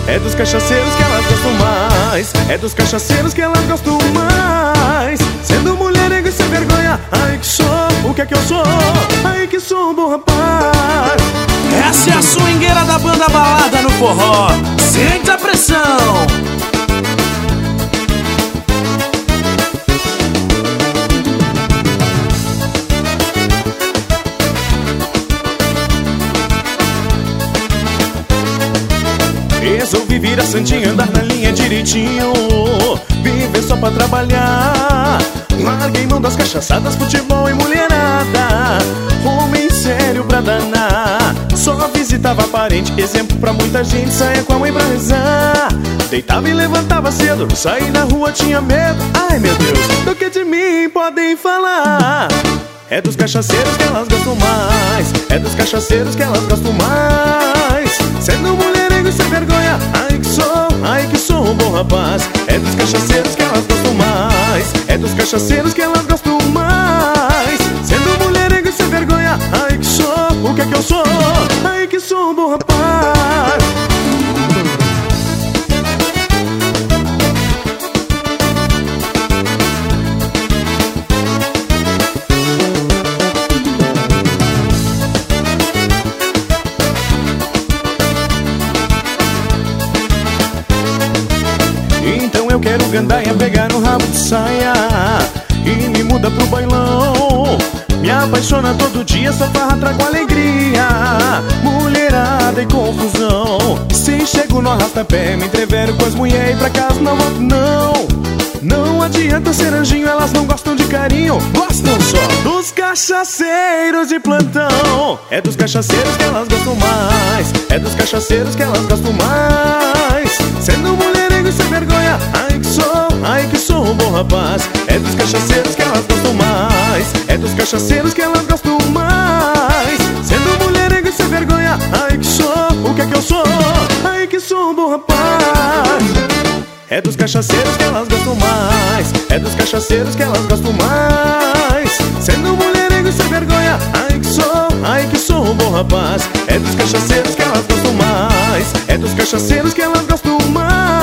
É dos cachaceiros que elas gostam mais. É dos cachaceiros que elas gostam mais. Sendo mulherengo e sem vergonha, ai que sou, o que é que eu sou? Ai que sou um bom rapaz. Essa é a swingueira da banda Balada no Forró. Sente a pressão. Resolvi virar santinho, andar na linha direitinho, viver só pra trabalhar. Larguei mão das cachaçadas, futebol e mulherada. Homem sério pra danar. Só visitava parente, exemplo pra muita gente. Saia com a mãe pra rezar. Deitava e levantava cedo, saí na rua, tinha medo. Ai meu Deus, do que de mim podem falar? É dos cachaceiros que elas gostam mais. É dos cachaceiros que elas gostam mais. Sendo mulherengo e sem vergonha, ai que sou um bom rapaz. É dos cachaceiros que elas gostam mais. É dos cachaceiros que elas gostam mais. Sendo mulherengo e sem vergonha, ai que sou, o que é que eu sou? Ai que sou um bom rapaz. Então eu quero gandaia, pegar no rabo de saia e me muda pro bailão. Me apaixona todo dia, só farra trago alegria, mulherada e confusão. Se chego no arrasta-pé, me entrevero com as mulheres e pra casa não volto não. Não adianta ser anjinho, elas não gostam de carinho, gostam só dos cachaceiros de plantão. É dos cachaceiros que elas gostam mais. É dos cachaceiros que elas gostam mais. Sendo mulherengo e sem vergonha, ai que sou um bom rapaz. É dos cachaceiros que elas gostam mais. É dos cachaceiros que elas gostam mais. Sendo mulherengo e sem vergonha, ai que sou, o que é que eu sou? Ai que sou um bom rapaz. É dos cachaceiros que elas gostam mais. É dos cachaceiros que elas gostam mais. Sendo mulherengo e sem vergonha, ai que sou um bom rapaz. É dos cachaceiros que elas gostam mais. É dos cachaceiros que elas gostam mais.